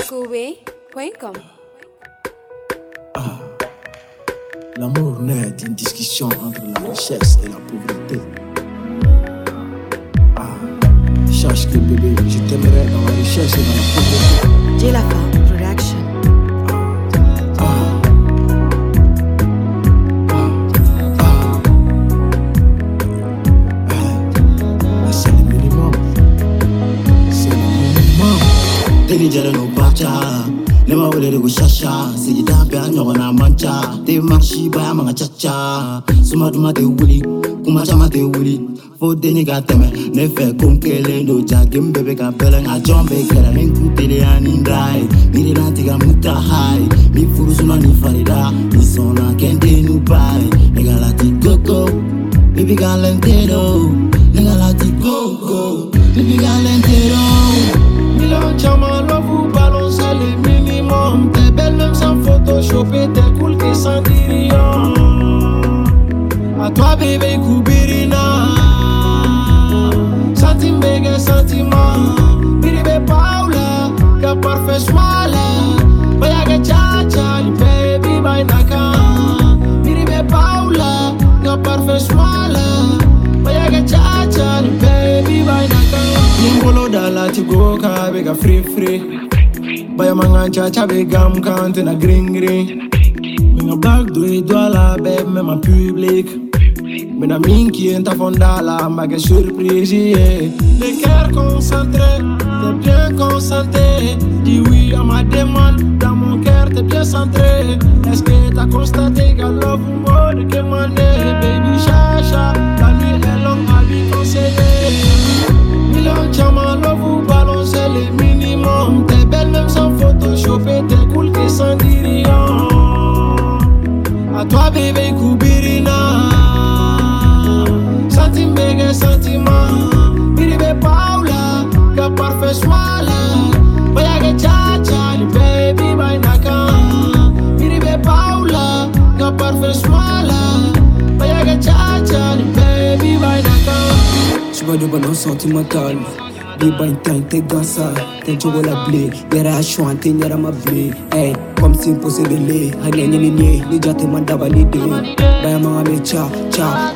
Koubé.com. L'amour n'est d'une discussion entre la richesse et la pauvreté. Sache que bébé, je t'aimerais dans la richesse et dans la pauvreté. J La Femme Production. C'est le minimum. C'est le minimum. Deli jere no bacha. Nema wele de go shasha. Sigi dambe anyo na mancha. Te marchi ba manga chacha. Suma duma te wuli. Kuma chama te wuli. Fo deni ga teme. Ne fe konkele no jagim bebe ka pele nga jombe kera. Nku tele anindai. Miri nanti ga muta hai. Mi furu suma ni farida. Ni sona kende nu bai. Nega lati koko. Baby got lentero. Nigga like the go-go. Baby got lentero. Milan Chama, love vous balance les minimum. T'es belle même sans photoshopper. T'es cool que sans dire rien. A toi bébé Koubirina. Sentiment, sentiment. Biribe Paula. Que parfait soit là. Bayaga cha-cha. Baby by Naka. Biribe Paula. Que parfait soit là. Bayaga cha-cha, baby by Naka. Nimbolo dala tigoka bega free. Baya manga cha-cha bega mkante na green. Menga bag do idwala babe même en public. Mena minki enta fondala mbaga surprise yeah. Les cœurs concentrés, t'es bien concentré. Dis oui à ma demande, dans mon cœur t'es bien centré. Est-ce que t'as constaté qu'à love ou mode que mané? Baby chacha, la nuit est longue à lui conseiller. Milan Chama, love vous balance les minimum. T'es belle même sans photoshopper, t'es cool que sans dire rien. A toi bébé Koubirina. Sentiment, Biribe Paula, que parfait soit là. Bayaga cha-cha, baby by Naka. Biribe Paula, que parfait soit là. Bayaga cha-cha, baby by Naka. Suba de ballon sentimental. Be by time, te gansa. Te jogo la blé. Yara chouan, te nyara ma blé. Hey, comme si imposé de lait. Hanya nye, ni jate mandaba ni de. Baya manga me cha.